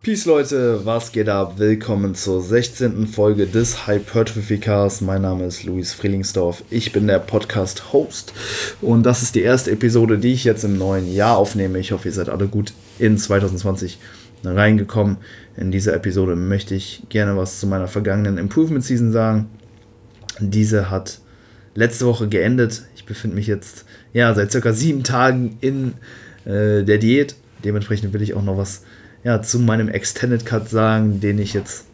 Peace Leute, was geht ab? Willkommen zur 16. Folge des Hypertrophy Cast. Mein Name ist Luis Frielingsdorf, ich bin der Podcast-Host und das ist die erste Episode, die ich jetzt im neuen Jahr aufnehme. Ich hoffe, ihr seid alle gut in 2020 reingekommen. In dieser Episode möchte ich gerne was zu meiner vergangenen Improvement Season sagen. Diese hat letzte Woche geendet. Ich befinde mich jetzt seit circa 7 Tagen in der Diät. Dementsprechend will ich auch noch was zu meinem Extended Cut sagen, den ich jetzt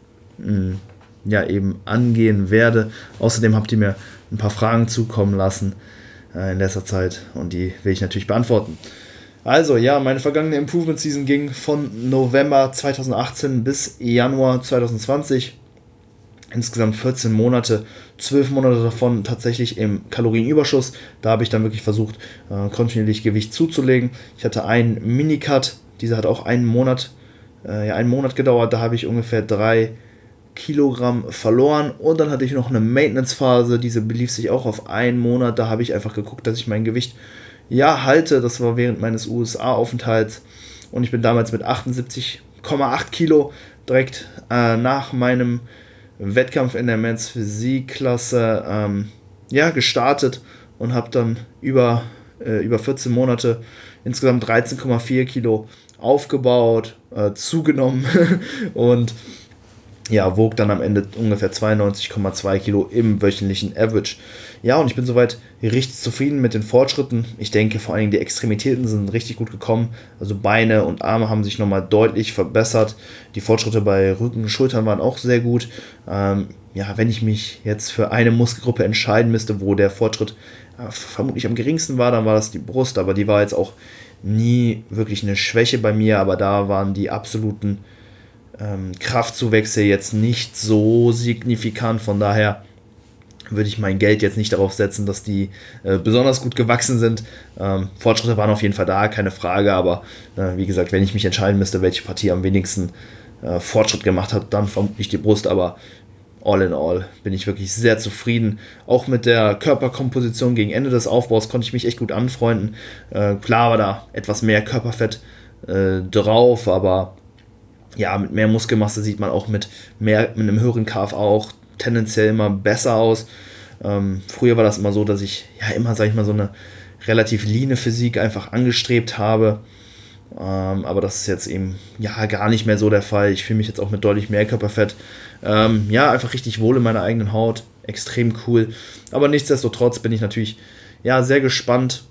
eben angehen werde. Außerdem habt ihr mir ein paar Fragen zukommen lassen in letzter Zeit und die will ich natürlich beantworten. Also meine vergangene Improvement Season ging von November 2018 bis Januar 2020. Insgesamt 14 Monate, 12 Monate davon tatsächlich im Kalorienüberschuss. Da habe ich dann wirklich versucht, kontinuierlich Gewicht zuzulegen. Ich hatte einen Minicut, dieser hat auch einen Monat gedauert. Da habe ich ungefähr 3 Kilogramm verloren. Und dann hatte ich noch eine Maintenance-Phase, diese belief sich auch auf einen Monat. Da habe ich einfach geguckt, dass ich mein Gewicht halte. Das war während meines USA-Aufenthalts. Und ich bin damals mit 78,8 Kilo direkt nach meinem Wettkampf in der Men's Physik-Klasse gestartet und habe dann über 14 Monate insgesamt 13,4 Kilo aufgebaut, zugenommen und wog dann am Ende ungefähr 92,2 Kilo im wöchentlichen Average. Und ich bin soweit richtig zufrieden mit den Fortschritten. Ich denke, vor allen Dingen die Extremitäten sind richtig gut gekommen. Also Beine und Arme haben sich nochmal deutlich verbessert. Die Fortschritte bei Rücken und Schultern waren auch sehr gut. Wenn ich mich jetzt für eine Muskelgruppe entscheiden müsste, wo der Fortschritt vermutlich am geringsten war, dann war das die Brust. Aber die war jetzt auch nie wirklich eine Schwäche bei mir. Aber da waren die absoluten Kraftzuwächse jetzt nicht so signifikant. Von daher würde ich mein Geld jetzt nicht darauf setzen, dass die besonders gut gewachsen sind. Fortschritte waren auf jeden Fall da, keine Frage, aber wie gesagt, wenn ich mich entscheiden müsste, welche Partie am wenigsten Fortschritt gemacht hat, dann vermutlich die Brust, aber all in all bin ich wirklich sehr zufrieden. Auch mit der Körperkomposition gegen Ende des Aufbaus konnte ich mich echt gut anfreunden. Klar war da etwas mehr Körperfett drauf, aber mit mehr Muskelmasse sieht man auch mit einem höheren KFA auch tendenziell immer besser aus. Früher war das immer so, dass ich immer, so eine relativ leane Physik einfach angestrebt habe. Aber das ist jetzt eben gar nicht mehr so der Fall. Ich fühle mich jetzt auch mit deutlich mehr Körperfett. Einfach richtig wohl in meiner eigenen Haut. Extrem cool. Aber nichtsdestotrotz bin ich natürlich sehr gespannt,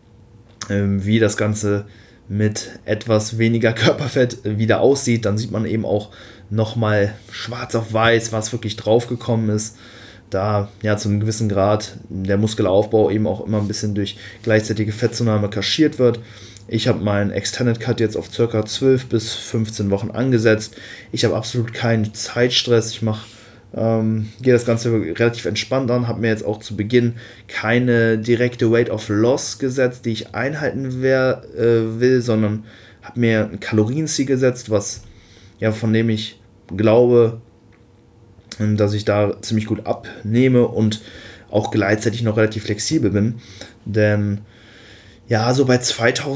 wie das Ganze mit etwas weniger Körperfett wieder aussieht. Dann sieht man eben auch nochmal schwarz auf weiß, was wirklich draufgekommen ist. Da zu einem gewissen Grad der Muskelaufbau eben auch immer ein bisschen durch gleichzeitige Fettzunahme kaschiert wird. Ich habe meinen Extended Cut jetzt auf ca. 12 bis 15 Wochen angesetzt. Ich habe absolut keinen Zeitstress. Ich gehe das Ganze relativ entspannt an, habe mir jetzt auch zu Beginn keine direkte Weight of Loss gesetzt, die ich einhalten will, sondern habe mir ein Kalorienziel gesetzt, von dem ich glaube, dass ich da ziemlich gut abnehme und auch gleichzeitig noch relativ flexibel bin, denn so bei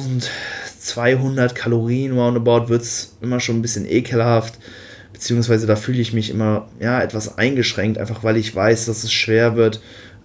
2200 Kalorien roundabout wird es immer schon ein bisschen ekelhaft. Beziehungsweise da fühle ich mich immer etwas eingeschränkt, einfach weil ich weiß, dass es schwer wird,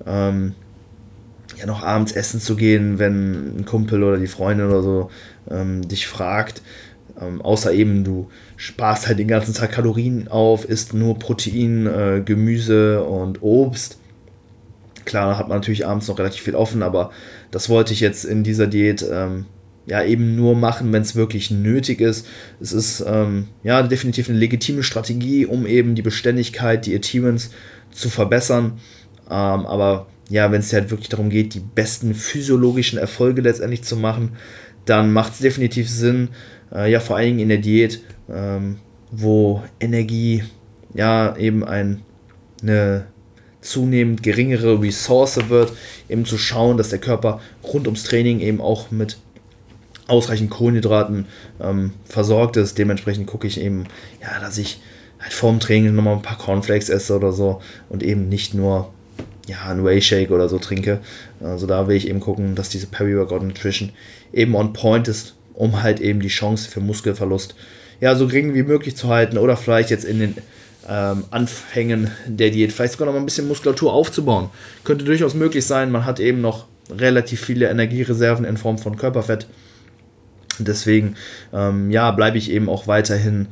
noch abends essen zu gehen, wenn ein Kumpel oder die Freundin oder so dich fragt. Außer eben, du sparst halt den ganzen Tag Kalorien auf, isst nur Protein, Gemüse und Obst. Klar, da hat man natürlich abends noch relativ viel offen, aber das wollte ich jetzt in dieser Diät eben nur machen, wenn es wirklich nötig ist. Es ist definitiv eine legitime Strategie, um eben die Beständigkeit, die Adherence zu verbessern. Aber wenn es halt wirklich darum geht, die besten physiologischen Erfolge letztendlich zu machen, dann macht es definitiv Sinn, vor allen Dingen in der Diät, wo Energie eben eine zunehmend geringere Ressource wird, eben zu schauen, dass der Körper rund ums Training eben auch mit ausreichend Kohlenhydraten versorgt ist. Dementsprechend gucke ich eben, dass ich halt vorm Training nochmal ein paar Cornflakes esse oder so und eben nicht nur einen Whey-Shake oder so trinke. Also da will ich eben gucken, dass diese Peri-Workout Nutrition eben on point ist, um halt eben die Chance für Muskelverlust ja, so gering wie möglich zu halten oder vielleicht jetzt in den Anfängen der Diät vielleicht sogar noch mal ein bisschen Muskulatur aufzubauen. Könnte durchaus möglich sein, man hat eben noch relativ viele Energiereserven in Form von Körperfett. Deswegen bleibe ich eben auch weiterhin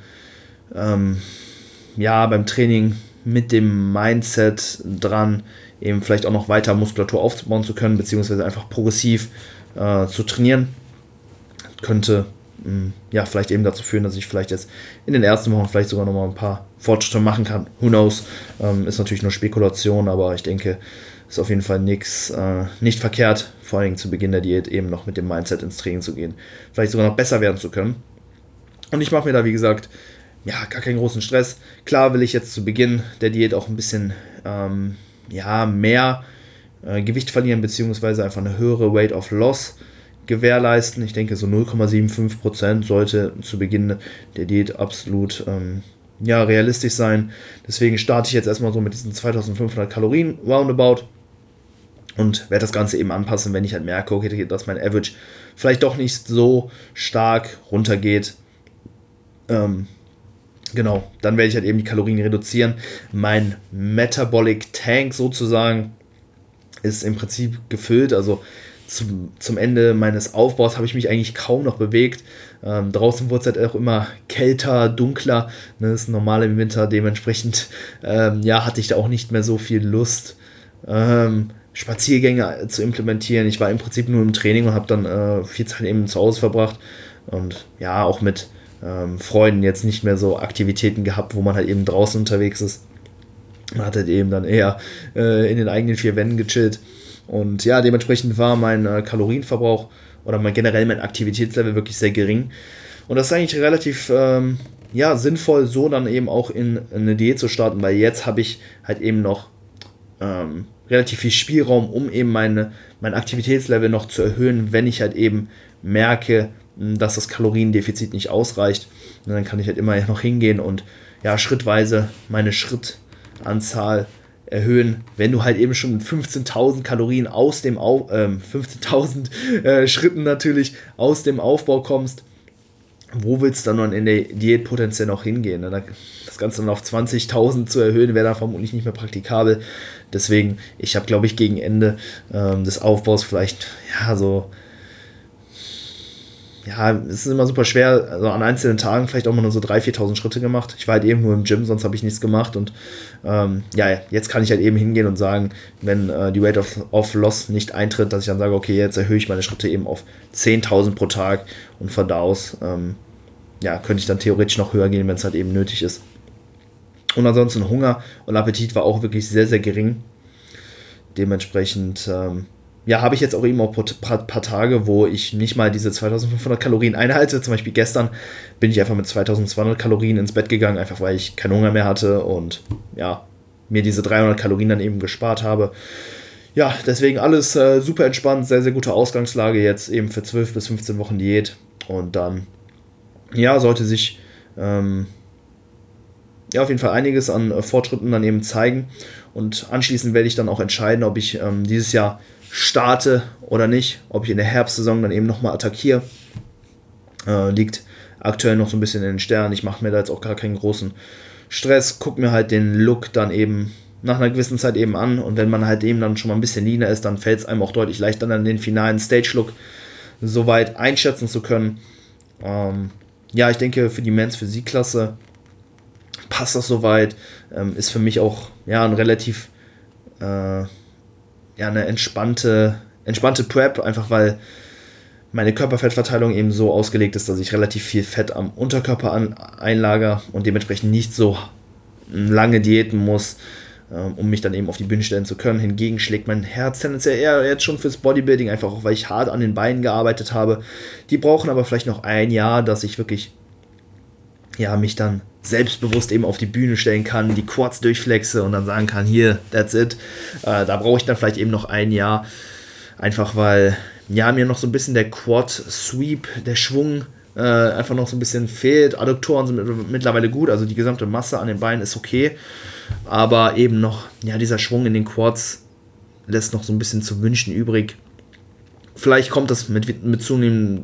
beim Training mit dem Mindset dran, eben vielleicht auch noch weiter Muskulatur aufzubauen zu können, beziehungsweise einfach progressiv zu trainieren. Könnte vielleicht eben dazu führen, dass ich vielleicht jetzt in den ersten Wochen vielleicht sogar noch mal ein paar Fortschritte machen kann. Who knows? Ist natürlich nur Spekulation, aber ich denke, ist auf jeden Fall nicht verkehrt, vor allem zu Beginn der Diät eben noch mit dem Mindset ins Training zu gehen. Vielleicht sogar noch besser werden zu können. Und ich mache mir da, wie gesagt, gar keinen großen Stress. Klar will ich jetzt zu Beginn der Diät auch ein bisschen mehr Gewicht verlieren, beziehungsweise einfach eine höhere Rate of Loss gewährleisten. Ich denke, so 0,75% sollte zu Beginn der Diät absolut realistisch sein. Deswegen starte ich jetzt erstmal so mit diesen 2500 Kalorien roundabout und werde das Ganze eben anpassen, wenn ich halt merke, okay, dass mein Average vielleicht doch nicht so stark runtergeht. Dann werde ich halt eben die Kalorien reduzieren. Mein Metabolic Tank sozusagen ist im Prinzip gefüllt, also zum Ende meines Aufbaus habe ich mich eigentlich kaum noch bewegt. Draußen wurde es halt auch immer kälter, dunkler. Ne, das ist normal im Winter. Dementsprechend hatte ich da auch nicht mehr so viel Lust, Spaziergänge zu implementieren. Ich war im Prinzip nur im Training und habe dann viel Zeit eben zu Hause verbracht. Und ja, auch mit Freunden jetzt nicht mehr so Aktivitäten gehabt, wo man halt eben draußen unterwegs ist. Man hat halt eben dann eher in den eigenen vier Wänden gechillt. Und ja, dementsprechend war mein Kalorienverbrauch oder generell mein Aktivitätslevel wirklich sehr gering. Und das ist eigentlich relativ sinnvoll, so dann eben auch in eine Diät zu starten, weil jetzt habe ich halt eben noch relativ viel Spielraum, um eben mein Aktivitätslevel noch zu erhöhen, wenn ich halt eben merke, dass das Kaloriendefizit nicht ausreicht. Und dann kann ich halt immer noch hingehen und schrittweise meine Schrittanzahl erhöhen, wenn du halt eben schon mit 15.000 Kalorien aus dem 15.000 Schritten natürlich aus dem Aufbau kommst, wo willst du dann in der Diät potenziell noch hingehen? Das Ganze dann auf 20.000 zu erhöhen, wäre dann vermutlich nicht mehr praktikabel. Deswegen, ich habe, glaube ich, gegen Ende des Aufbaus vielleicht es ist immer super schwer, also an einzelnen Tagen vielleicht auch mal nur so 3.000, 4.000 Schritte gemacht. Ich war halt eben nur im Gym, sonst habe ich nichts gemacht und jetzt kann ich halt eben hingehen und sagen, wenn die Rate of Loss nicht eintritt, dass ich dann sage, okay, jetzt erhöhe ich meine Schritte eben auf 10.000 pro Tag und von da aus könnte ich dann theoretisch noch höher gehen, wenn es halt eben nötig ist. Und ansonsten Hunger und Appetit war auch wirklich sehr, sehr gering. Dementsprechend habe ich jetzt auch eben auch ein paar Tage, wo ich nicht mal diese 2500 Kalorien einhalte. Zum Beispiel gestern bin ich einfach mit 2200 Kalorien ins Bett gegangen, einfach weil ich keinen Hunger mehr hatte und mir diese 300 Kalorien dann eben gespart habe. Ja, deswegen alles super entspannt, sehr, sehr gute Ausgangslage jetzt eben für 12 bis 15 Wochen Diät. Und dann sollte sich auf jeden Fall einiges an Fortschritten dann eben zeigen. Und anschließend werde ich dann auch entscheiden, ob ich dieses Jahr starte oder nicht, ob ich in der Herbstsaison dann eben nochmal attackiere. Liegt aktuell noch so ein bisschen in den Sternen. Ich mache mir da jetzt auch gar keinen großen Stress, gucke mir halt den Look dann eben nach einer gewissen Zeit eben an und wenn man halt eben dann schon mal ein bisschen leaner ist, dann fällt es einem auch deutlich leichter, dann den finalen Stage-Look soweit einschätzen zu können. Ich denke, für die Men's Physik-Klasse passt das soweit. Ist für mich auch ein relativ eine entspannte Prep, einfach weil meine Körperfettverteilung eben so ausgelegt ist, dass ich relativ viel Fett am Unterkörper einlager und dementsprechend nicht so lange diäten muss, um mich dann eben auf die Bühne stellen zu können. Hingegen schlägt mein Herz tendenziell eher jetzt schon fürs Bodybuilding, einfach auch weil ich hart an den Beinen gearbeitet habe. Die brauchen aber vielleicht noch ein Jahr, dass ich wirklich mich dann selbstbewusst eben auf die Bühne stellen kann, die Quads durchflexe und dann sagen kann, hier, that's it. Da brauche ich dann vielleicht eben noch ein Jahr, einfach weil mir noch so ein bisschen der Quad-Sweep, der Schwung einfach noch so ein bisschen fehlt. Adduktoren sind mittlerweile gut, also die gesamte Masse an den Beinen ist okay, aber eben noch, dieser Schwung in den Quads lässt noch so ein bisschen zu wünschen übrig. Vielleicht kommt das mit zunehmend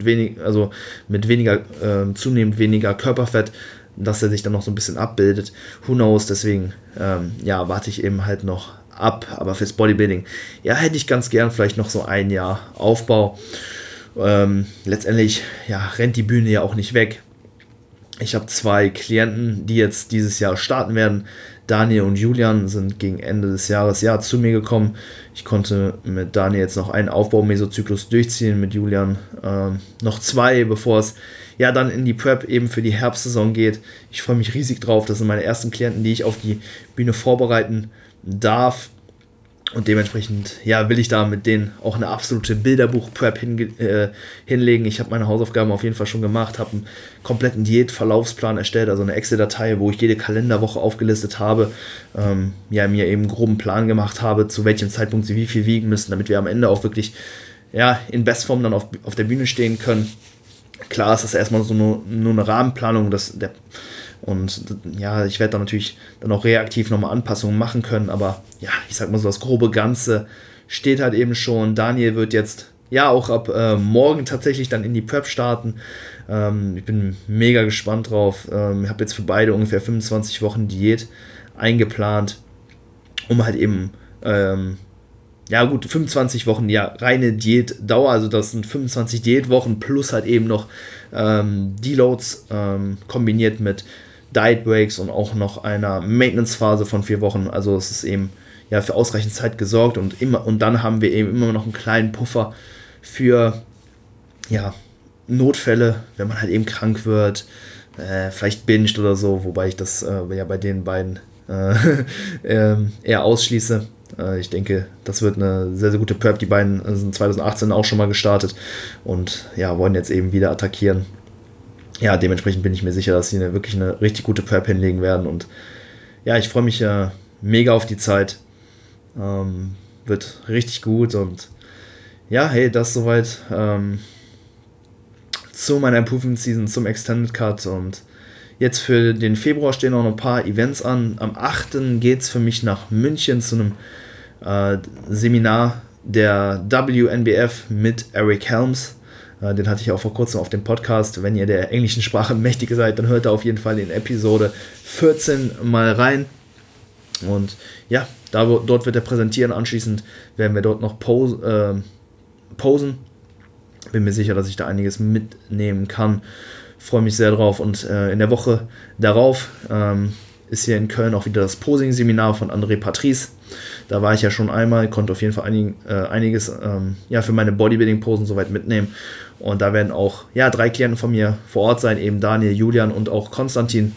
weniger Körperfett, dass er sich dann noch so ein bisschen abbildet. Who knows, deswegen warte ich eben halt noch ab. Aber fürs Bodybuilding, ja, hätte ich ganz gern vielleicht noch so ein Jahr Aufbau. Letztendlich, ja, rennt die Bühne ja auch nicht weg. Ich habe 2 Klienten, die jetzt dieses Jahr starten werden. Daniel und Julian sind gegen Ende des Jahres zu mir gekommen. Ich konnte mit Daniel jetzt noch einen Aufbau-Mesozyklus durchziehen, mit Julian noch 2, bevor es dann in die Prep eben für die Herbstsaison geht. Ich freue mich riesig drauf. Das sind meine ersten Klienten, die ich auf die Bühne vorbereiten darf. Und dementsprechend will ich da mit denen auch eine absolute Bilderbuch-Prep hinlegen. Ich habe meine Hausaufgaben auf jeden Fall schon gemacht, habe einen kompletten Diätverlaufsplan erstellt, also eine Excel-Datei, wo ich jede Kalenderwoche aufgelistet habe, mir eben einen groben Plan gemacht habe, zu welchem Zeitpunkt sie wie viel wiegen müssen, damit wir am Ende auch wirklich in Bestform dann auf der Bühne stehen können. Klar ist das erstmal so nur eine Rahmenplanung, ich werde da natürlich dann auch reaktiv nochmal Anpassungen machen können, aber ich sag mal so, das grobe Ganze steht halt eben schon. Daniel wird jetzt auch ab morgen tatsächlich dann in die Prep starten. Ich bin mega gespannt drauf. Ich habe jetzt für beide ungefähr 25 Wochen Diät eingeplant, um halt eben 25 Wochen reine Diätdauer, also das sind 25 Diätwochen plus halt eben noch Deloads kombiniert mit Diet Breaks und auch noch einer Maintenance-Phase von 4 Wochen. Also es ist eben für ausreichend Zeit gesorgt und dann haben wir eben immer noch einen kleinen Puffer für Notfälle, wenn man halt eben krank wird, vielleicht binged oder so, wobei ich das bei den beiden eher ausschließe. Ich denke, das wird eine sehr, sehr gute Prep. Die beiden sind 2018 auch schon mal gestartet und wollen jetzt eben wieder attackieren. Dementsprechend bin ich mir sicher, dass sie wirklich eine richtig gute Prep hinlegen werden und ich freue mich mega auf die Zeit. Wird richtig gut und das soweit zu meiner Improvement Season, zum Extended Cut und jetzt für den Februar stehen noch ein paar Events an. Am 8. geht es für mich nach München zu einem Seminar der WNBF mit Eric Helms. Den hatte ich auch vor kurzem auf dem Podcast. Wenn ihr der englischen Sprache mächtig seid, dann hört da auf jeden Fall in Episode 14 mal rein. Und dort wird er präsentieren. Anschließend werden wir dort noch posen. Bin mir sicher, dass ich da einiges mitnehmen kann. Freue mich sehr drauf. Und in der Woche darauf ist hier in Köln auch wieder das Posing-Seminar von André Patrice. Da war ich ja schon einmal, konnte auf jeden Fall einiges für meine Bodybuilding-Posen soweit mitnehmen. Und da werden auch 3 Klienten von mir vor Ort sein, eben Daniel, Julian und auch Konstantin,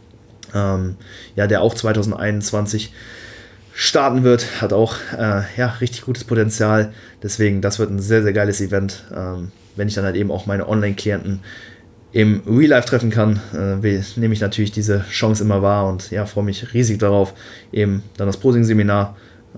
der auch 2021 starten wird, hat auch richtig gutes Potenzial. Deswegen, das wird ein sehr, sehr geiles Event, wenn ich dann halt eben auch meine Online-Klienten im Real Life treffen kann, nehme ich natürlich diese Chance immer wahr und freue mich riesig darauf, eben dann das Posing-Seminar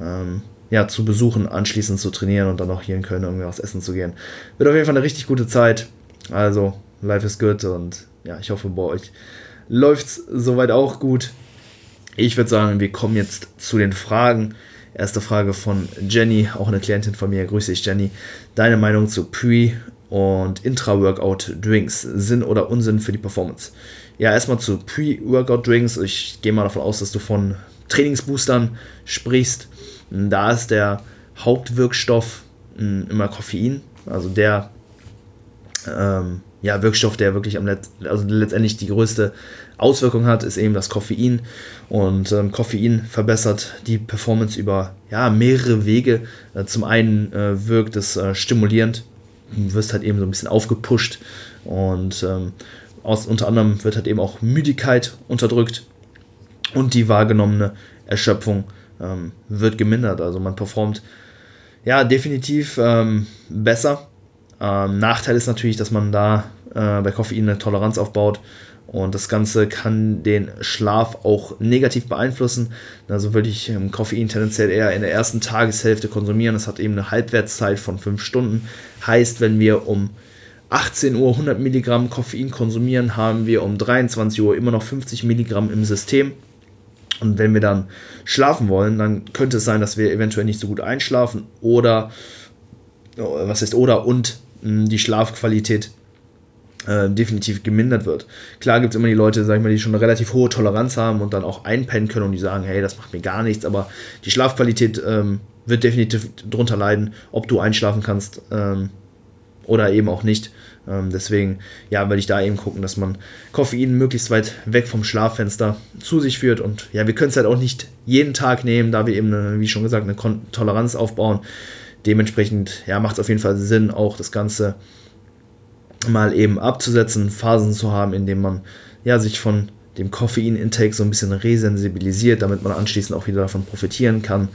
zu besuchen, anschließend zu trainieren und dann auch hier in Köln irgendwie was essen zu gehen. Wird auf jeden Fall eine richtig gute Zeit. Also, life is good und ich hoffe, bei euch läuft es soweit auch gut. Ich würde sagen, wir kommen jetzt zu den Fragen. Erste Frage von Jenny, auch eine Klientin von mir. Grüße dich, Jenny. Deine Meinung zu Pre- und Intra-Workout-Drinks, Sinn oder Unsinn für die Performance? Erstmal zu Pre-Workout-Drinks. Ich gehe mal davon aus, dass du von Trainingsboostern sprichst. Da ist der Hauptwirkstoff immer Koffein, also der Wirkstoff, der wirklich letztendlich die größte Auswirkung hat, ist eben das Koffein. Und Koffein verbessert die Performance über mehrere Wege. Zum einen wirkt es stimulierend, du wirst halt eben so ein bisschen aufgepusht und unter anderem wird halt eben auch Müdigkeit unterdrückt und die wahrgenommene Erschöpfung wird gemindert. Also man performt definitiv besser. Nachteil ist natürlich, dass man da bei Koffein eine Toleranz aufbaut und das Ganze kann den Schlaf auch negativ beeinflussen. Also würde ich Koffein tendenziell eher in der ersten Tageshälfte konsumieren. Das hat eben eine Halbwertszeit von 5 Stunden. Heißt, wenn wir um 18 Uhr 100 Milligramm Koffein konsumieren, haben wir um 23 Uhr immer noch 50 Milligramm im System. Und wenn wir dann schlafen wollen, dann könnte es sein, dass wir eventuell nicht so gut einschlafen oder die Schlafqualität definitiv gemindert wird. Klar gibt es immer die Leute, sag ich mal, die schon eine relativ hohe Toleranz haben und dann auch einpennen können und die sagen, hey, das macht mir gar nichts, aber die Schlafqualität wird definitiv drunter leiden, ob du einschlafen kannst oder eben auch nicht. Deswegen, ja, werde ich da eben gucken, dass man Koffein möglichst weit weg vom Schlaffenster zu sich führt. Und ja, wir können es halt auch nicht jeden Tag nehmen, da wir eben, wie schon gesagt, eine Toleranz aufbauen. Dementsprechend, ja, macht es auf jeden Fall Sinn, auch das Ganze mal eben abzusetzen, Phasen zu haben, in denen man ja sich von dem Koffein-Intake so ein bisschen resensibilisiert, damit man anschließend auch wieder davon profitieren kann.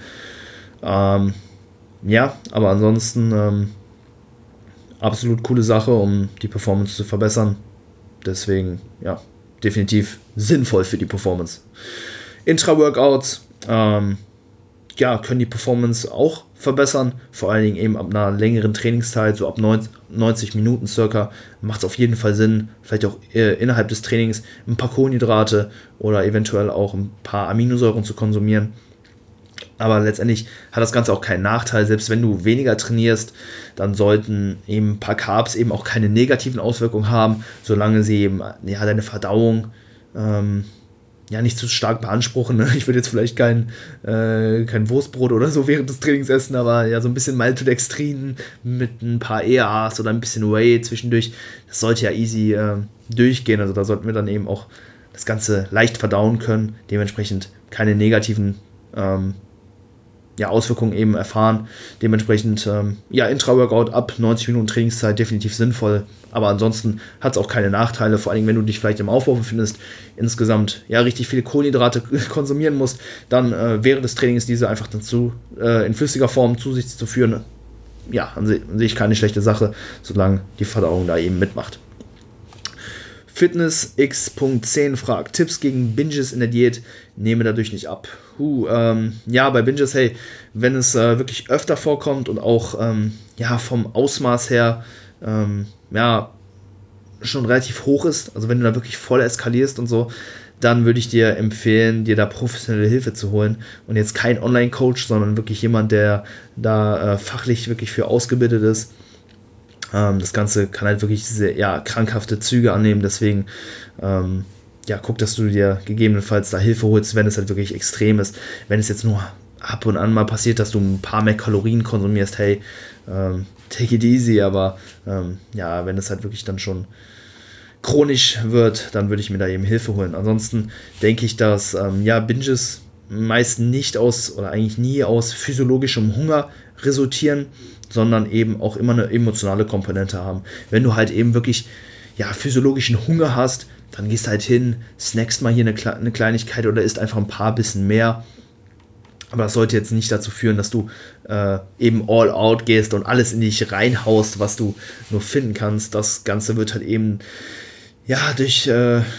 Ja, aber ansonsten absolut coole Sache, um die Performance zu verbessern. Deswegen, ja, definitiv sinnvoll für die Performance. Intra-Workouts, ja, können die Performance auch verbessern, vor allen Dingen eben ab einer längeren Trainingszeit, so ab 90 Minuten circa, macht es auf jeden Fall Sinn, vielleicht auch innerhalb des Trainings ein paar Kohlenhydrate oder eventuell auch ein paar Aminosäuren zu konsumieren. Aber letztendlich hat das Ganze auch keinen Nachteil. Selbst wenn du weniger trainierst, dann sollten eben ein paar Carbs eben auch keine negativen Auswirkungen haben, solange sie eben ja, deine Verdauung ja nicht zu stark beanspruchen. Ne? Ich würde jetzt vielleicht kein Wurstbrot oder so während des Trainings essen, aber ja, so ein bisschen Maltodextrin mit ein paar EAAs oder ein bisschen Whey zwischendurch, das sollte ja easy durchgehen. Also da sollten wir dann eben auch das Ganze leicht verdauen können, dementsprechend keine negativen Auswirkungen eben erfahren. Dementsprechend, Intra-Workout ab 90 Minuten Trainingszeit definitiv sinnvoll, aber ansonsten hat es auch keine Nachteile, vor allem wenn du dich vielleicht im Aufbau befindest, insgesamt ja richtig viele Kohlenhydrate konsumieren musst, dann während des Trainings diese einfach dazu in flüssiger Form zu sich zu führen, ja, an sehe ich keine schlechte Sache, solange die Verdauung da eben mitmacht. Fitness X.10 fragt, Tipps gegen Binges in der Diät, nehme dadurch nicht ab. Bei Binges, hey, wenn es wirklich öfter vorkommt und auch vom Ausmaß her schon relativ hoch ist, also wenn du da wirklich voll eskalierst und so, dann würde ich dir empfehlen, dir da professionelle Hilfe zu holen und jetzt kein Online-Coach, sondern wirklich jemand, der da fachlich wirklich für ausgebildet ist. Das Ganze kann halt wirklich sehr krankhafte Züge annehmen, deswegen guck, dass du dir gegebenenfalls da Hilfe holst, wenn es halt wirklich extrem ist. Wenn es jetzt nur ab und an mal passiert, dass du ein paar mehr Kalorien konsumierst, hey, take it easy, aber wenn es halt wirklich dann schon chronisch wird, dann würde ich mir da eben Hilfe holen. Ansonsten denke ich, dass Binges meist nicht eigentlich nie aus physiologischem Hunger resultieren, sondern eben auch immer eine emotionale Komponente haben. Wenn du halt eben wirklich physiologischen Hunger hast, dann gehst du halt hin, snackst mal hier eine Kleinigkeit oder isst einfach ein paar Bissen mehr. Aber das sollte jetzt nicht dazu führen, dass du eben all out gehst und alles in dich reinhaust, was du nur finden kannst. Das Ganze wird halt eben durch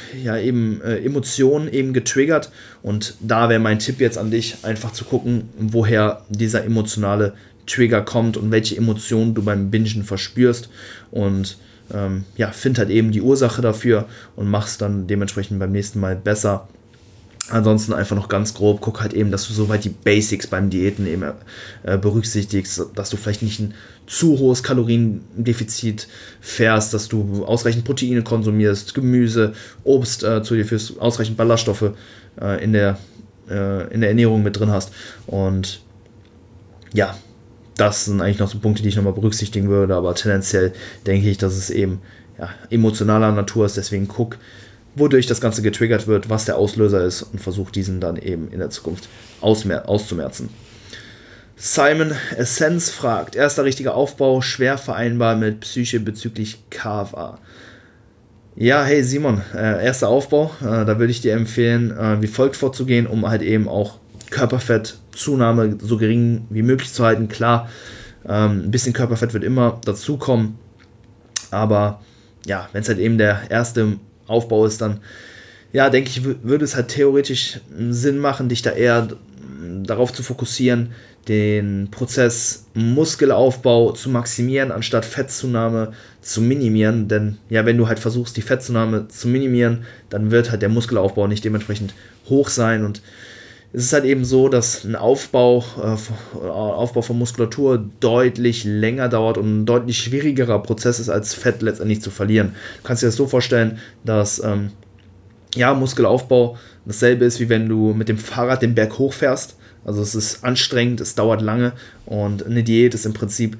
Emotionen eben getriggert. Und da wäre mein Tipp jetzt an dich, einfach zu gucken, woher dieser emotionale Trigger kommt und welche Emotionen du beim Bingen verspürst. Und find halt eben die Ursache dafür und mach's dann dementsprechend beim nächsten Mal besser. Ansonsten einfach noch ganz grob, guck halt eben, dass du soweit die Basics beim Diäten eben berücksichtigst, dass du vielleicht nicht ein zu hohes Kaloriendefizit fährst, dass du ausreichend Proteine konsumierst, Gemüse, Obst zu dir führst, ausreichend Ballaststoffe in der Ernährung mit drin hast. Und ja, das sind eigentlich noch so Punkte, die ich nochmal berücksichtigen würde, aber tendenziell denke ich, dass es eben emotionaler Natur ist, deswegen guck, wodurch das Ganze getriggert wird, was der Auslöser ist und versuch diesen dann eben in der Zukunft auszumerzen. Simon Essence fragt, erster richtiger Aufbau, schwer vereinbar mit Psyche bezüglich KFA. Ja, hey Simon, erster Aufbau, da würde ich dir empfehlen, wie folgt vorzugehen, um halt eben auch Körperfettzunahme so gering wie möglich zu halten. Klar, ein bisschen Körperfett wird immer dazukommen, aber wenn es halt eben der erste Aufbau ist, dann denke ich, würde es halt theoretisch Sinn machen, dich da eher darauf zu fokussieren, den Prozess Muskelaufbau zu maximieren, anstatt Fettzunahme zu minimieren, denn wenn du halt versuchst, die Fettzunahme zu minimieren, dann wird halt der Muskelaufbau nicht dementsprechend hoch sein und es ist halt eben so, dass ein Aufbau von Muskulatur deutlich länger dauert und ein deutlich schwierigerer Prozess ist, als Fett letztendlich zu verlieren. Du kannst dir das so vorstellen, dass Muskelaufbau dasselbe ist, wie wenn du mit dem Fahrrad den Berg hochfährst. Also es ist anstrengend, es dauert lange und eine Diät ist im Prinzip,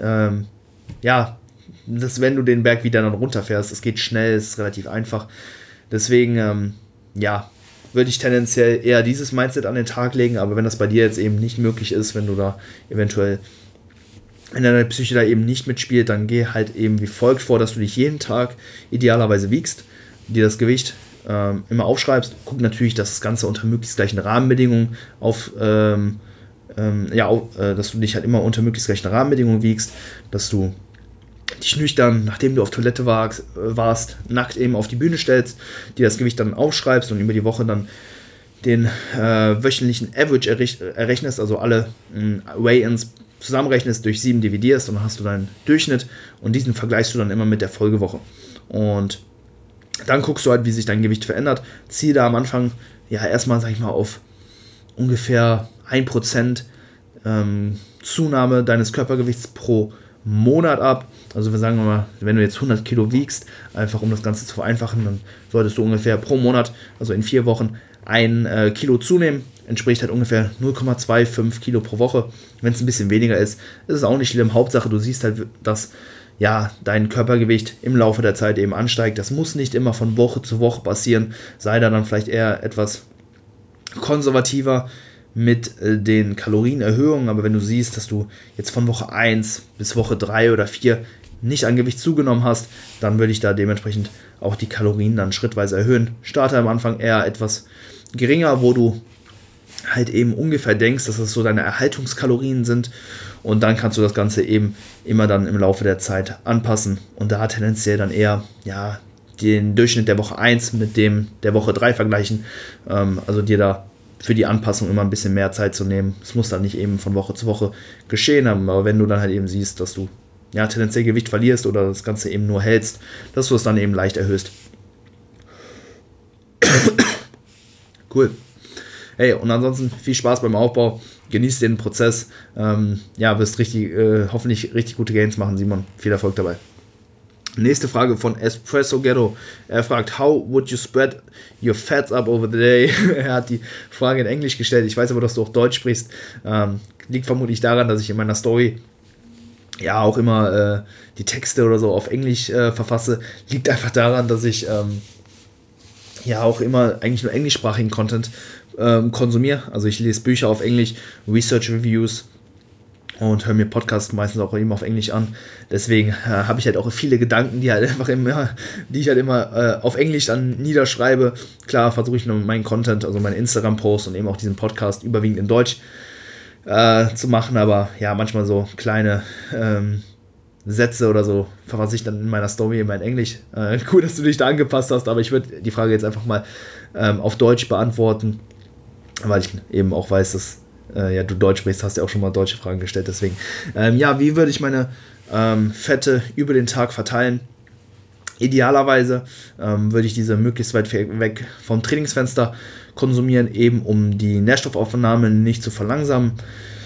dass wenn du den Berg wieder dann runterfährst, es geht schnell, es ist relativ einfach. Deswegen, würde ich tendenziell eher dieses Mindset an den Tag legen, aber wenn das bei dir jetzt eben nicht möglich ist, wenn du da eventuell in deiner Psyche da eben nicht mitspielt, dann geh halt eben wie folgt vor, dass du dich jeden Tag idealerweise wiegst, dir das Gewicht immer aufschreibst. Guck natürlich, dass das Ganze unter möglichst gleichen Rahmenbedingungen dass du dich halt immer unter möglichst gleichen Rahmenbedingungen wiegst, dass du dich nüchtern, nachdem du auf Toilette warst, nackt eben auf die Bühne stellst, dir das Gewicht dann aufschreibst und über die Woche dann den wöchentlichen Average errechnest, also alle Weigh-ins zusammenrechnest, durch 7 dividierst und dann hast du deinen Durchschnitt und diesen vergleichst du dann immer mit der Folgewoche. Und dann guckst du halt, wie sich dein Gewicht verändert. Zieh da am Anfang erstmal, sag ich mal, auf ungefähr 1% Zunahme deines Körpergewichts pro Monat ab. Also wir sagen mal, wenn du jetzt 100 Kilo wiegst, einfach um das Ganze zu vereinfachen, dann solltest du ungefähr pro Monat, also in 4 Wochen, 1 Kilo zunehmen. Entspricht halt ungefähr 0,25 Kilo pro Woche. Wenn es ein bisschen weniger ist, ist es auch nicht schlimm. Hauptsache, du siehst halt, dass dein Körpergewicht im Laufe der Zeit eben ansteigt. Das muss nicht immer von Woche zu Woche passieren. Sei da dann vielleicht eher etwas konservativer mit den Kalorienerhöhungen, aber wenn du siehst, dass du jetzt von Woche 1 bis Woche 3 oder 4 nicht an Gewicht zugenommen hast, dann würde ich da dementsprechend auch die Kalorien dann schrittweise erhöhen. Starte am Anfang eher etwas geringer, wo du halt eben ungefähr denkst, dass das so deine Erhaltungskalorien sind und dann kannst du das Ganze eben immer dann im Laufe der Zeit anpassen und da tendenziell dann eher den Durchschnitt der Woche 1 mit dem der Woche 3 vergleichen, also dir da für die Anpassung immer ein bisschen mehr Zeit zu nehmen. Es muss dann nicht eben von Woche zu Woche geschehen haben, aber wenn du dann halt eben siehst, dass du tendenziell Gewicht verlierst oder das Ganze eben nur hältst, dass du es dann eben leicht erhöhst. Cool. Hey, und ansonsten viel Spaß beim Aufbau, genieß den Prozess, wirst hoffentlich richtig gute Gains machen, Simon. Viel Erfolg dabei. Nächste Frage von Espresso Ghetto. Er fragt, how would you spread your fats up over the day? Er hat die Frage in Englisch gestellt. Ich weiß aber, dass du auch Deutsch sprichst. Liegt vermutlich daran, dass ich in meiner Story auch immer die Texte oder so auf Englisch verfasse. Liegt einfach daran, dass ich auch immer eigentlich nur englischsprachigen Content konsumiere. Also ich lese Bücher auf Englisch, Research Reviews und höre mir Podcasts meistens auch immer auf Englisch an. Deswegen habe ich halt auch viele Gedanken, die ich halt immer auf Englisch dann niederschreibe. Klar versuche ich nur meinen Content, also meinen Instagram-Post und eben auch diesen Podcast überwiegend in Deutsch zu machen, aber manchmal so kleine Sätze oder so verfasse ich dann in meiner Story immer in Englisch. Cool, dass du dich da angepasst hast, aber ich würde die Frage jetzt einfach mal auf Deutsch beantworten, weil ich eben auch weiß, dass du Deutsch sprichst, hast ja auch schon mal deutsche Fragen gestellt, deswegen. Wie würde ich meine Fette über den Tag verteilen? Idealerweise würde ich diese möglichst weit weg vom Trainingsfenster konsumieren, eben um die Nährstoffaufnahme nicht zu verlangsamen.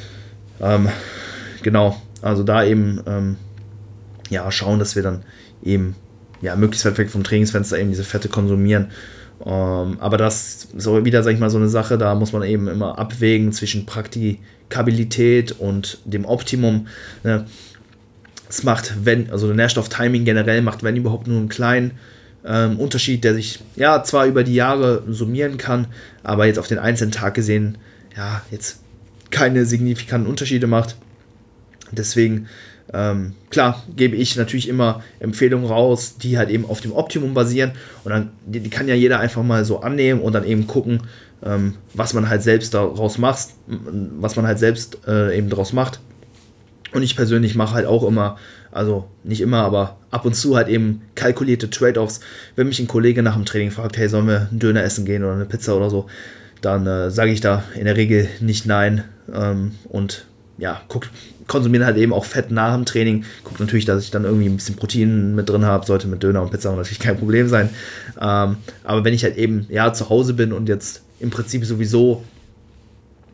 Also da eben schauen, dass wir dann eben möglichst weit weg vom Trainingsfenster eben diese Fette konsumieren. Aber das ist so wieder, sag ich mal, so eine Sache, da muss man eben immer abwägen zwischen Praktikabilität und dem Optimum. Ne? Es macht, Nährstofftiming generell macht, wenn überhaupt, nur einen kleinen Unterschied, der sich zwar über die Jahre summieren kann, aber jetzt auf den einzelnen Tag gesehen jetzt keine signifikanten Unterschiede macht. Deswegen klar, gebe ich natürlich immer Empfehlungen raus, die halt eben auf dem Optimum basieren und dann die kann ja jeder einfach mal so annehmen und dann eben gucken, was man halt selbst daraus macht, eben daraus macht. Und ich persönlich mache halt auch immer, also nicht immer, aber ab und zu halt eben kalkulierte Trade-offs. Wenn mich ein Kollege nach dem Training fragt, hey, sollen wir einen Döner essen gehen oder eine Pizza oder so, dann sage ich da in der Regel nicht nein und konsumieren halt eben auch Fett nach dem Training. Guckt natürlich, dass ich dann irgendwie ein bisschen Protein mit drin habe. Sollte mit Döner und Pizza natürlich kein Problem sein. Aber wenn ich halt eben zu Hause bin und jetzt im Prinzip sowieso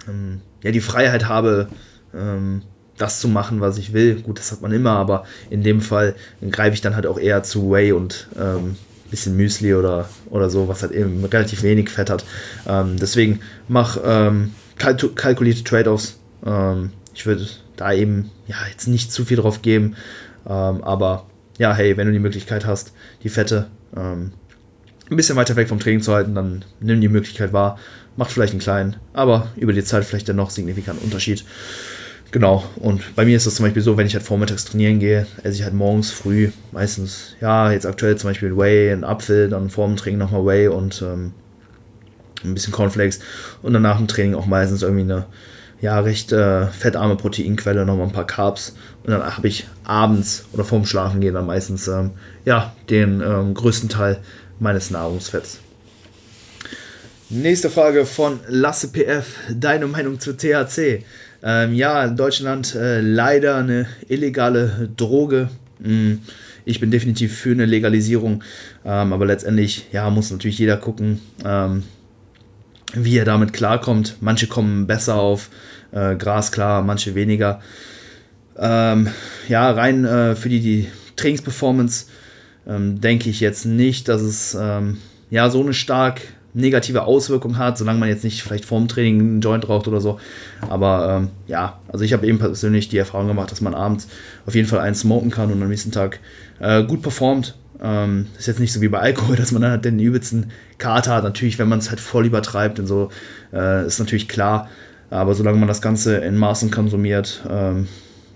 die Freiheit habe, das zu machen, was ich will. Gut, das hat man immer, aber in dem Fall greife ich dann halt auch eher zu Whey und bisschen Müsli oder so, was halt eben relativ wenig Fett hat. Deswegen mach kalkulierte Trade-offs. Ich würde da eben jetzt nicht zu viel drauf geben, aber ja, hey, wenn du die Möglichkeit hast, die Fette ein bisschen weiter weg vom Training zu halten, dann nimm die Möglichkeit wahr, macht vielleicht einen kleinen, aber über die Zeit vielleicht dennoch signifikanten Unterschied. Genau, und bei mir ist das zum Beispiel so, wenn ich halt vormittags trainieren gehe, esse ich halt morgens früh meistens, jetzt aktuell zum Beispiel Whey, einen Apfel, dann vor dem Training nochmal Whey und ein bisschen Cornflakes und dann nach dem Training auch meistens irgendwie eine recht fettarme Proteinquelle, nochmal ein paar Carbs und dann habe ich abends oder vorm Schlafengehen dann meistens den größten Teil meines Nahrungsfetts. Nächste Frage von Lasse PF. Deine Meinung zu THC? In Deutschland leider eine illegale Droge. Ich bin definitiv für eine Legalisierung, aber letztendlich muss natürlich jeder gucken, wie er damit klarkommt. Manche kommen besser auf Gras klar, manche weniger. Rein für die Trainingsperformance denke ich jetzt nicht, dass es so eine stark negative Auswirkung hat, solange man jetzt nicht vielleicht vorm Training einen Joint raucht oder so. Aber also ich habe eben persönlich die Erfahrung gemacht, dass man abends auf jeden Fall einen smoken kann und am nächsten Tag gut performt. Ist jetzt nicht so wie bei Alkohol, dass man dann halt den übelsten Kater hat. Natürlich, wenn man es halt voll übertreibt und so, ist natürlich klar. Aber solange man das Ganze in Maßen konsumiert, kann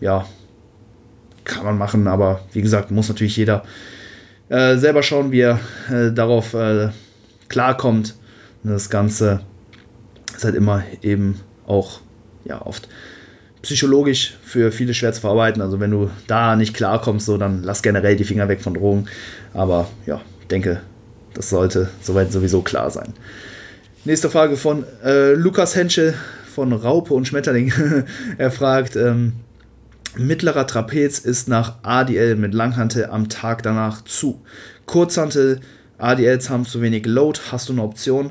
man machen. Aber wie gesagt, muss natürlich jeder selber schauen, wie er darauf klarkommt. Und das Ganze ist halt immer eben auch oft psychologisch für viele schwer zu verarbeiten. Also wenn du da nicht klarkommst, so, dann lass generell die Finger weg von Drogen. Aber denke, das sollte soweit sowieso klar sein. Nächste Frage von Lukas Henschel von Raupe und Schmetterling. Er fragt, mittlerer Trapez ist nach ADL mit Langhantel am Tag danach zu. Kurzhantel, ADLs haben zu wenig Load. Hast du eine Option?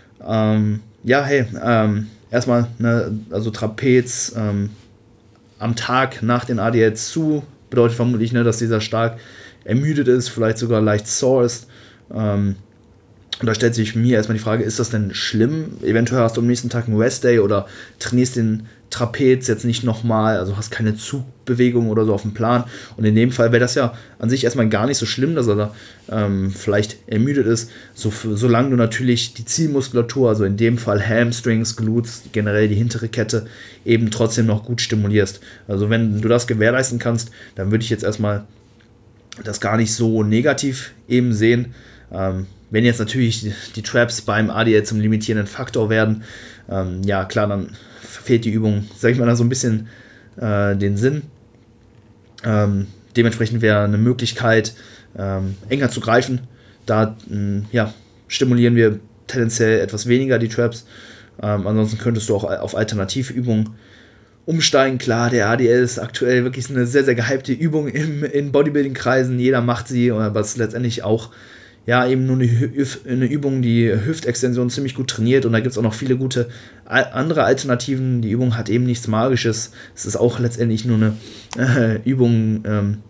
Erstmal, also Trapez am Tag nach den ADLs zu, bedeutet vermutlich, dass dieser stark ermüdet ist, vielleicht sogar leicht sore ist. Und da stellt sich mir erstmal die Frage, ist das denn schlimm? Eventuell hast du am nächsten Tag einen Rest-Day oder trainierst den Trapez jetzt nicht nochmal, also hast keine Zugbewegung oder so auf dem Plan. Und in dem Fall wäre das ja an sich erstmal gar nicht so schlimm, dass er da vielleicht ermüdet ist, solange du natürlich die Zielmuskulatur, also in dem Fall Hamstrings, Glutes, generell die hintere Kette, eben trotzdem noch gut stimulierst. Also wenn du das gewährleisten kannst, dann würde ich jetzt erstmal das gar nicht so negativ eben sehen. Wenn jetzt natürlich die Traps beim ADL zum limitierenden Faktor werden, klar, dann fehlt die Übung, sag ich mal, da so ein bisschen den Sinn. Dementsprechend wäre eine Möglichkeit, enger zu greifen. Da stimulieren wir tendenziell etwas weniger die Traps. Ansonsten könntest du auch auf Alternativübungen umsteigen. Klar, der ADL ist aktuell wirklich eine sehr, sehr gehypte Übung in Bodybuilding-Kreisen. Jeder macht sie, aber es ist letztendlich auch eben nur eine Übung, die Hüftextension ziemlich gut trainiert, und da gibt es auch noch viele gute andere Alternativen. Die Übung hat eben nichts Magisches. Es ist auch letztendlich nur eine Übung,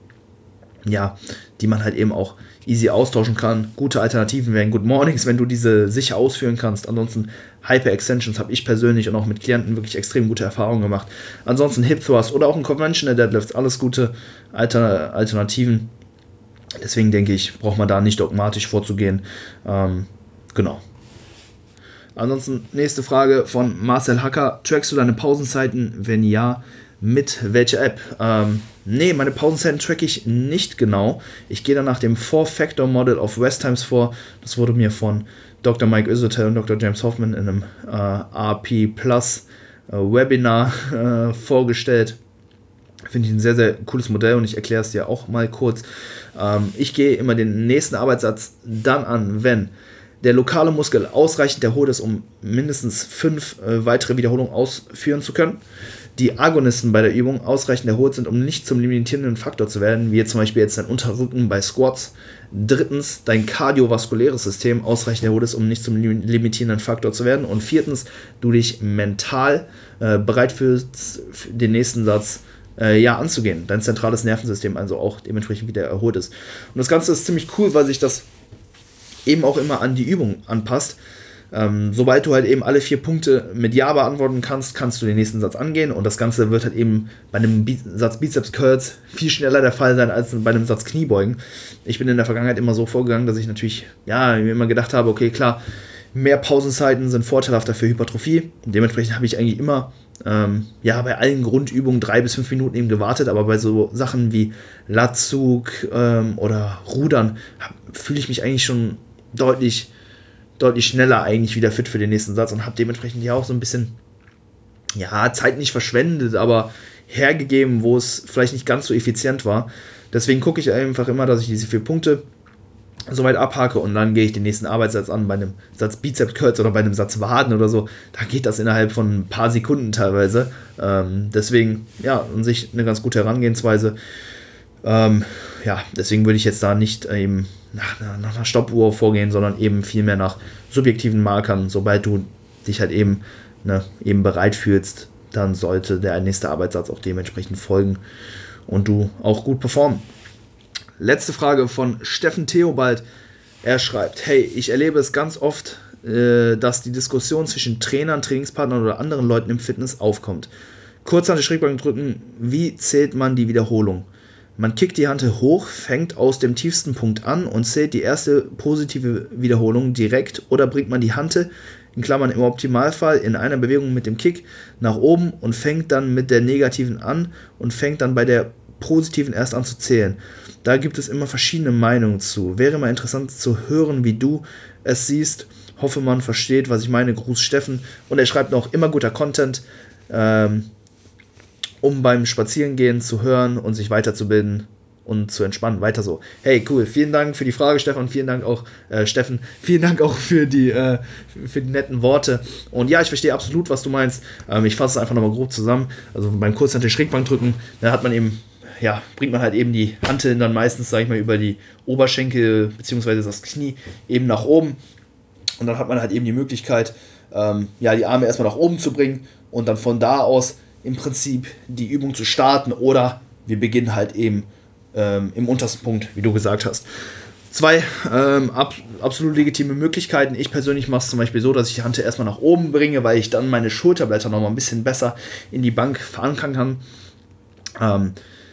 die man halt eben auch easy austauschen kann. Gute Alternativen wären Good Mornings, wenn du diese sicher ausführen kannst. Ansonsten Hyper Extensions habe ich persönlich und auch mit Klienten wirklich extrem gute Erfahrungen gemacht. Ansonsten Hip Thrust oder auch ein Conventional Deadlift, alles gute Alternativen. Deswegen denke ich, braucht man da nicht dogmatisch vorzugehen. Genau. Ansonsten nächste Frage von Marcel Hacker. Trackst du deine Pausenzeiten? Wenn ja, mit welcher App? Nee, meine Pausenzeiten track ich nicht genau. Ich gehe dann nach dem 4-Factor-Model of Rest Times vor. Das wurde mir von Dr. Mike Isotel und Dr. James Hoffman in einem RP Plus Webinar vorgestellt. Finde ich ein sehr, sehr cooles Modell, und ich erkläre es dir auch mal kurz. Ich gehe immer den nächsten Arbeitssatz dann an, wenn der lokale Muskel ausreichend erholt ist, um mindestens 5 weitere Wiederholungen ausführen zu können. die Agonisten bei der Übung ausreichend erholt sind, um nicht zum limitierenden Faktor zu werden, wie zum Beispiel jetzt dein Unterrücken bei Squats. Drittens, dein kardiovaskuläres System ausreichend erholt ist, um nicht zum limitierenden Faktor zu werden. Und viertens, du dich mental bereit fühlst, den nächsten Satz anzugehen. Dein zentrales Nervensystem also auch dementsprechend wieder erholt ist. Und das Ganze ist ziemlich cool, weil sich das eben auch immer an die Übung anpasst. Sobald du halt eben alle 4 Punkte mit Ja beantworten kannst, kannst du den nächsten Satz angehen und das Ganze wird halt eben bei einem Satz Bizeps Curls viel schneller der Fall sein als bei einem Satz Kniebeugen. Ich bin in der Vergangenheit immer so vorgegangen, dass ich natürlich, mir immer gedacht habe, okay, klar, mehr Pausenzeiten sind vorteilhafter für Hypertrophie. Und dementsprechend habe ich eigentlich immer bei allen Grundübungen 3 bis 5 Minuten eben gewartet, aber bei so Sachen wie Latzug oder Rudern fühle ich mich eigentlich schon deutlich schneller eigentlich wieder fit für den nächsten Satz und habe dementsprechend ja auch so ein bisschen Zeit nicht verschwendet, aber hergegeben, wo es vielleicht nicht ganz so effizient war. Deswegen gucke ich einfach immer, dass ich diese 4 Punkte soweit abhake und dann gehe ich den nächsten Arbeitssatz an bei einem Satz Bizeps Curls oder bei einem Satz Waden oder so. Da geht das innerhalb von ein paar Sekunden teilweise. Deswegen, an sich eine ganz gute Herangehensweise. Deswegen würde ich jetzt da nicht eben nach einer Stoppuhr vorgehen, sondern eben vielmehr nach subjektiven Markern. Sobald du dich halt eben bereit fühlst, dann sollte der nächste Arbeitssatz auch dementsprechend folgen und du auch gut performen. Letzte Frage von Steffen Theobald. Er schreibt, hey, ich erlebe es ganz oft, dass die Diskussion zwischen Trainern, Trainingspartnern oder anderen Leuten im Fitness aufkommt. Kurz an die Schrägbank drücken, wie zählt man die Wiederholung? Man kickt die Hand hoch, fängt aus dem tiefsten Punkt an und zählt die erste positive Wiederholung direkt oder bringt man die Hand, in Klammern im Optimalfall, in einer Bewegung mit dem Kick nach oben und fängt dann mit der negativen an und fängt dann bei der positiven erst an zu zählen. Da gibt es immer verschiedene Meinungen zu. Wäre mal interessant zu hören, wie du es siehst. Hoffe, man versteht, was ich meine. Gruß Steffen. Und er schreibt noch, immer guter Content, um beim Spazierengehen zu hören und sich weiterzubilden und zu entspannen. Weiter so. Hey, cool. Vielen Dank für die Frage, Stefan. Vielen Dank auch, Steffen. Vielen Dank auch für die netten Worte. Und ja, ich verstehe absolut, was du meinst. Ich fasse es einfach nochmal grob zusammen. Also beim Kurzhantel Schrägbank drücken, da hat man eben, bringt man halt eben die Hanteln dann meistens, sage ich mal, über die Oberschenkel bzw. das Knie eben nach oben. Und dann hat man halt eben die Möglichkeit, die Arme erstmal nach oben zu bringen und dann von da aus im Prinzip die Übung zu starten oder wir beginnen halt eben im untersten Punkt, wie du gesagt hast. 2 absolut legitime Möglichkeiten. Ich persönlich mache es zum Beispiel so, dass ich die Hand erstmal nach oben bringe, weil ich dann meine Schulterblätter nochmal ein bisschen besser in die Bank verankern kann.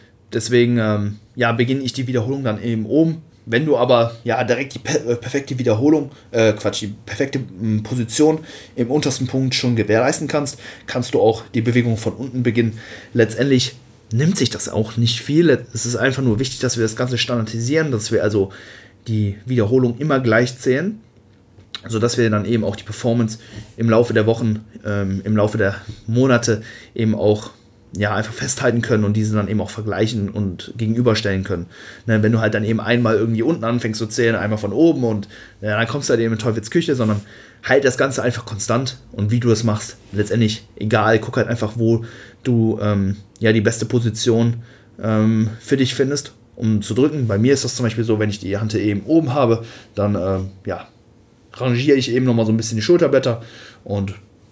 Deswegen beginne ich die Wiederholung dann eben oben. Wenn du aber direkt die perfekte Wiederholung, die perfekte Position im untersten Punkt schon gewährleisten kannst, kannst du auch die Bewegung von unten beginnen. Letztendlich nimmt sich das auch nicht viel. Es ist einfach nur wichtig, dass wir das Ganze standardisieren, dass wir also die Wiederholung immer gleich zählen, sodass wir dann eben auch die Performance im Laufe der Wochen, im Laufe der Monate eben auch einfach festhalten können und diese dann eben auch vergleichen und gegenüberstellen können. Wenn du halt dann eben einmal irgendwie unten anfängst zu zählen, einmal von oben und dann kommst du halt eben in Teufels Küche, sondern halt das Ganze einfach konstant und wie du es machst, letztendlich egal, guck halt einfach, wo du die beste Position für dich findest, um zu drücken. Bei mir ist das zum Beispiel so, wenn ich die Hand eben oben habe, dann rangiere ich eben nochmal so ein bisschen die Schulterblätter und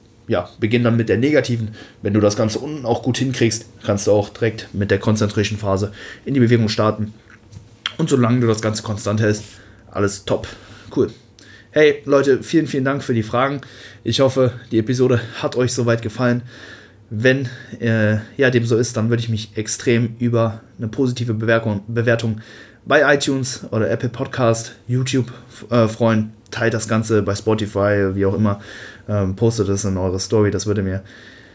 beginn dann mit der negativen. Wenn du das Ganze unten auch gut hinkriegst, kannst du auch direkt mit der Concentration Phase in die Bewegung starten. Und solange du das Ganze konstant hältst, alles top. Cool. Hey Leute, vielen, vielen Dank für die Fragen. Ich hoffe, die Episode hat euch soweit gefallen. Wenn dem so ist, dann würde ich mich extrem über eine positive Bewertung bei iTunes oder Apple Podcast, YouTube freuen. Teilt das Ganze bei Spotify, wie auch immer. Postet es in eure Story, das würde mir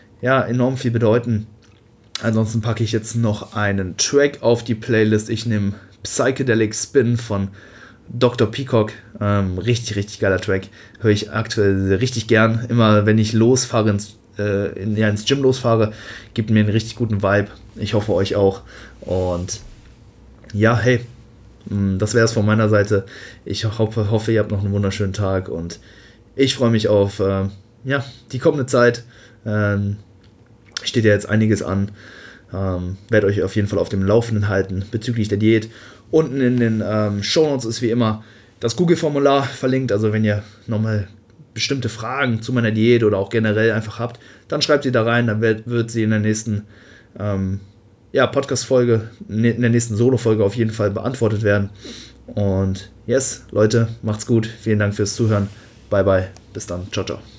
enorm viel bedeuten. Ansonsten packe ich jetzt noch einen Track auf die Playlist. Ich nehme Psychedelic Spin von Dr. Peacock. Richtig, richtig geiler Track. Höre ich aktuell richtig gern. Immer wenn ich losfahre, ins Gym losfahre, gibt mir einen richtig guten Vibe. Ich hoffe euch auch. Und hey, das wäre es von meiner Seite. Ich hoffe, ihr habt noch einen wunderschönen Tag und ich freue mich auf die kommende Zeit. Steht ja jetzt einiges an. Werde euch auf jeden Fall auf dem Laufenden halten bezüglich der Diät. Unten in den Shownotes ist wie immer das Google-Formular verlinkt. Also wenn ihr nochmal bestimmte Fragen zu meiner Diät oder auch generell einfach habt, dann schreibt sie da rein. Dann wird sie in der nächsten Podcast-Folge, in der nächsten Solo-Folge auf jeden Fall beantwortet werden. Und yes, Leute, macht's gut. Vielen Dank fürs Zuhören. Bye, bye. Bis dann. Ciao, ciao.